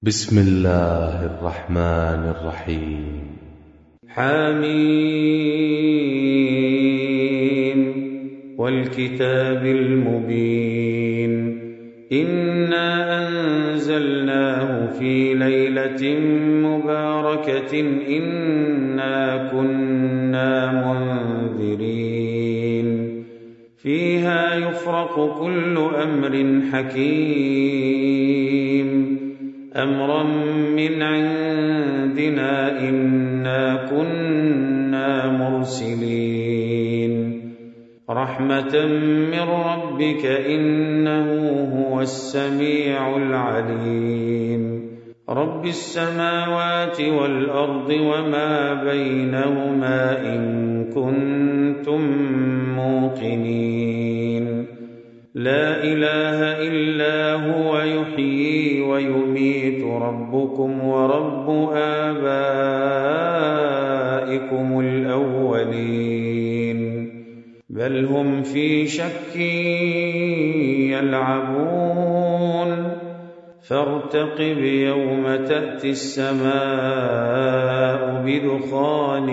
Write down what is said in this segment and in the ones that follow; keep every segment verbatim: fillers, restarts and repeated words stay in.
بسم الله الرحمن الرحيم. حميم والكتاب المبين إنا أنزلناه في ليلة مباركة إنا كنا منذرين فيها يفرق كل أمر حكيم أمرا من عندنا إنا كنا مرسلين رحمة من ربك إنه هو السميع العليم رب السماوات والأرض وما بينهما إن كنتم موقنين لا إله إلا هو يحيي ويميت ربكم ورب آبائكم الأولين بل هم في شك يلعبون فارتقب يوم تأتي السماء بدخان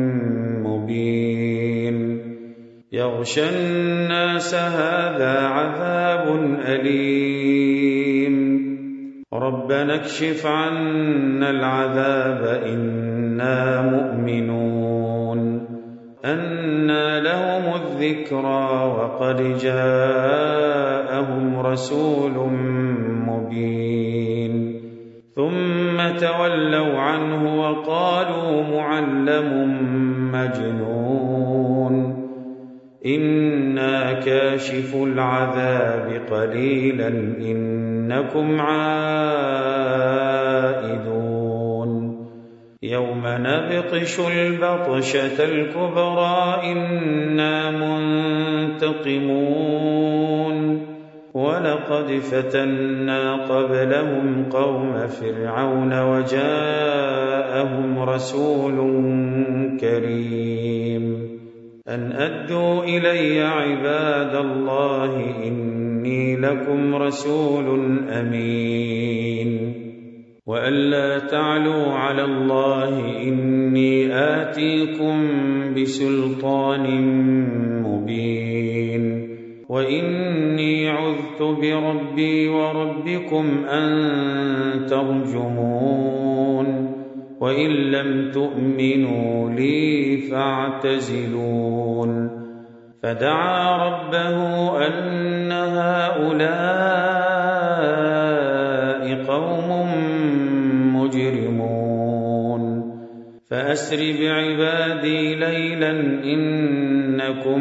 مبين يغشى الناس هذا عذاب أليم ربنا اكشف عنا العذاب إنا مؤمنون أنى لهم الذكرى وقد جاءهم رسول مبين ثم تولوا عنه وقالوا معلم مجنون إنا كاشف العذاب قليلا إنكم عائدون يوم نبطش البطشة الكبرى إنا منتقمون ولقد فتنا قبلهم قوم فرعون وجاءهم رسول كريم أن أدوا إلي عباد الله إني لكم رسول أمين وأن لا تعلوا على الله إني آتيكم بسلطان مبين وإني عذت بربي وربكم أن ترجمون وإن لم تؤمنوا لي فاعتزلون فدعا ربه أن هؤلاء قوم مجرمون فأسر بعبادي ليلا إنكم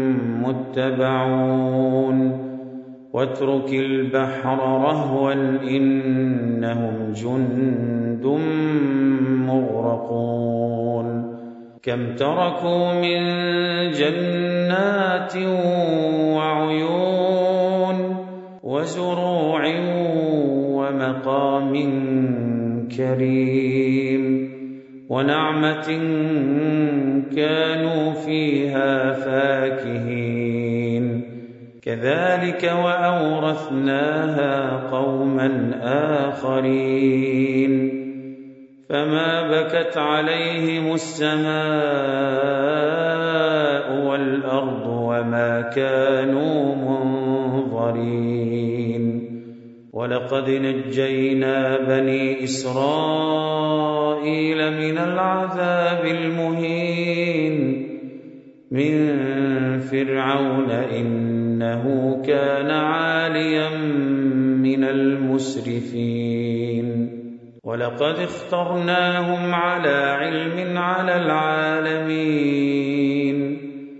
متبعون واترك البحر رهوا إنهم جند مغرقون كم تركوا من جنات وعيون وزروع ومقام كريم ونعمة كانوا فيها فاكهين كذلك وأورثناها قوما آخرين فما بكت عليهم السماء والأرض وما كانوا منظرين ولقد نجينا بني إسرائيل من العذاب المهين من فرعون إنه كان عاليا من المسرفين ولقد اخترناهم على علم على العالمين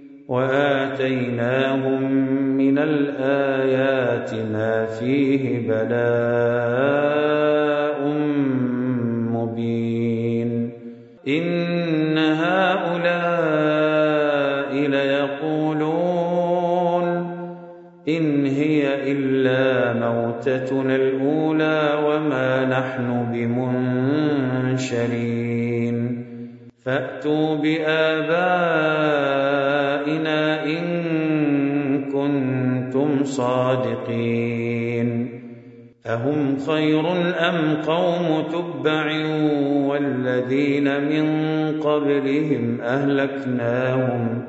وآتيناهم من الآيات ما فيه بلاء مبين إن هؤلاء ليقولون إن هي إلا موتتنا الأولى وما نحن بمنشرين فأتوا بآبائنا إن كنتم صادقين أهم خير أم قوم تبع والذين من قبلهم أهلكناهم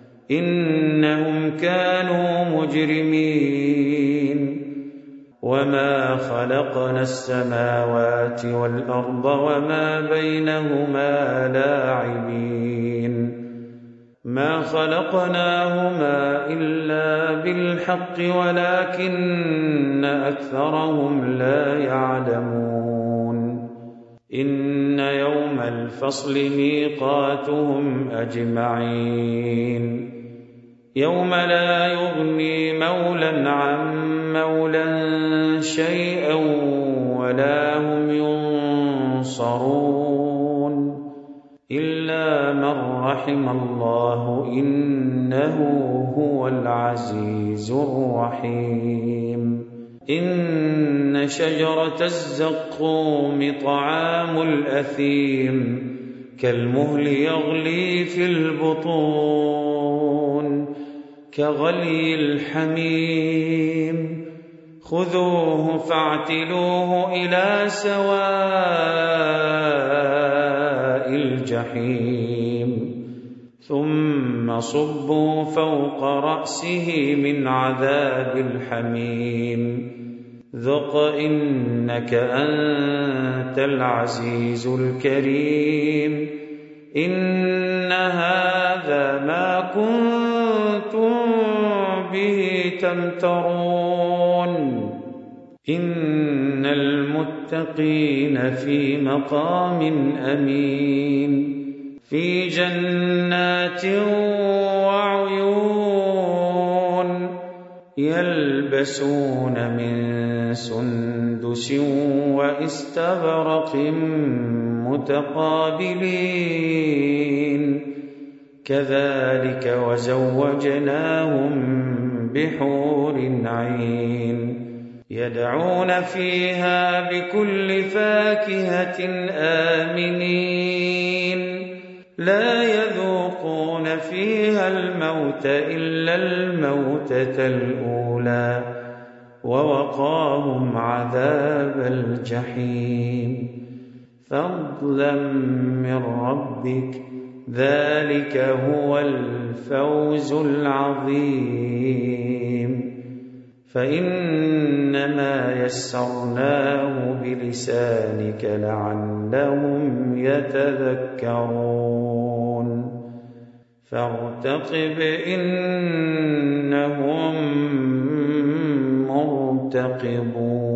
إنهم كانوا مجرمين وما خلقنا السماوات والأرض وما بينهما لاعبين ما خلقناهما إلا بالحق ولكن أكثرهم لا يعلمون إن يوم الفصل ميقاتهم أجمعين يوم لا يغني مولى عن مولى شيئا ولا هم ينصرون إلا من رحم الله إنه هو العزيز الرحيم إن شجرة الزقوم طعام الأثيم كالمهل يغلي في البطون كغلي الحميم خذوه فاعتلوه إلى سواء الجحيم ثم صبوا فوق رأسه من عذاب الحميم ذق إنك أنت العزيز الكريم إن هذا ما كنتم به تمترون إن المتقين في مقام أمين في جنات وعيون يلبسون من سندس واستبرق متقابلين كذلك وزوجناهم بحور عين يدعون فيها بكل فاكهة آمنين لا يذوقون فيها الموت إلا الموتة الأولى ووقاهم عذاب الجحيم فضلا من ربك ذلك هو الفوز العظيم فإنما يسرناه بلسانك لعلهم يتذكرون فارتقب إنهم مرتقبون